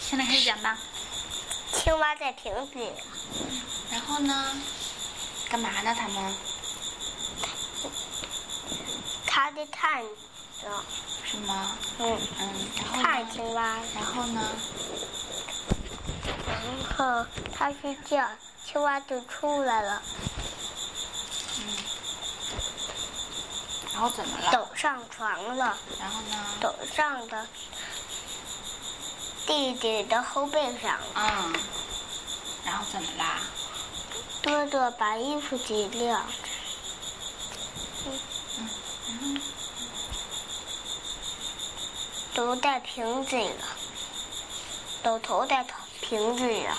现在开始讲吧。 青蛙在瓶子里， 然后呢？干嘛呢？他们？ 它在看着， 是吗？ 然后看青蛙， 然后呢？ 然后它去叫，青蛙就出来了。 然后怎么了？ 走上床了。 然后呢？ 走上的弟弟的后背上。 然后怎么啦？ 多多把衣服洗掉。都在瓶子里了，都投在瓶子里了。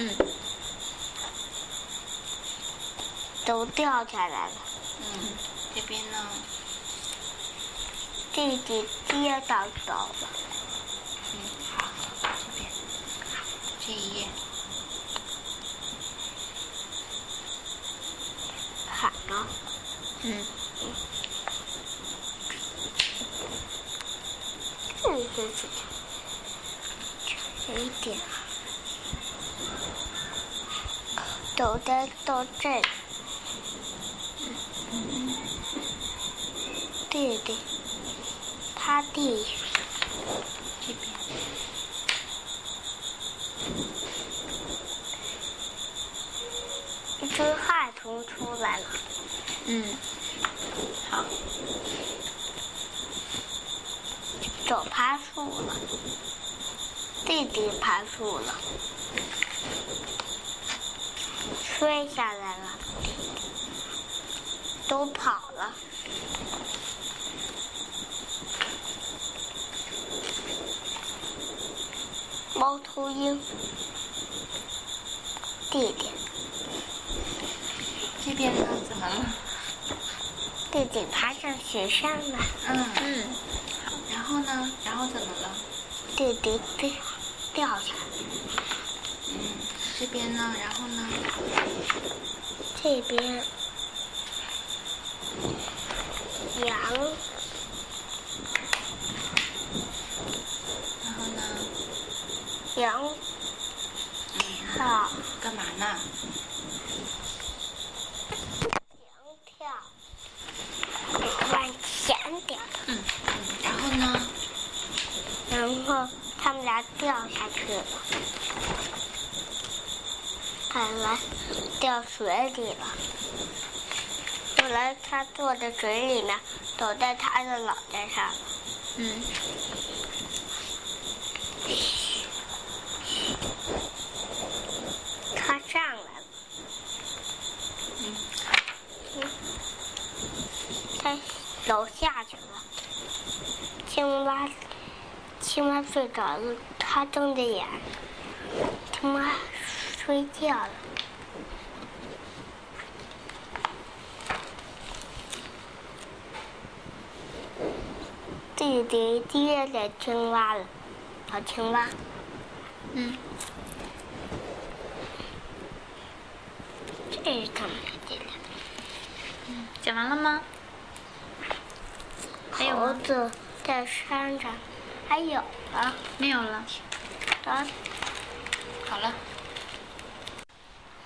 都掉下来了。 这边呢？ 弟弟跌倒走了。 好，这边这一页。 好了。这一点。都在到这里。弟弟趴地上。 这边。 一只害虫出来了。 好。 走爬树了。弟弟爬树了。摔下来了。都跑了。猫头鹰。弟弟。 这边呢？怎么了？ 弟弟爬上雪山了。 好，然后呢？然后怎么了？ 弟弟掉下来。 这边呢？然后呢？ 这边羊。 然后呢？ 羊跳。 干嘛呢？ 羊跳。往前点。 然后呢？ 然后他们俩掉下去了。看来掉水里了。后来他坐在水里面，走在他的脑袋上。他上来了。他走下去了。青蛙睡着了，他睁着眼。青蛙睡觉了。弟弟跌在青蛙了。小青蛙。这是怎么的？ 讲完了吗？还有猴子在山上。还有啊？ 没有了。 啊。 好了。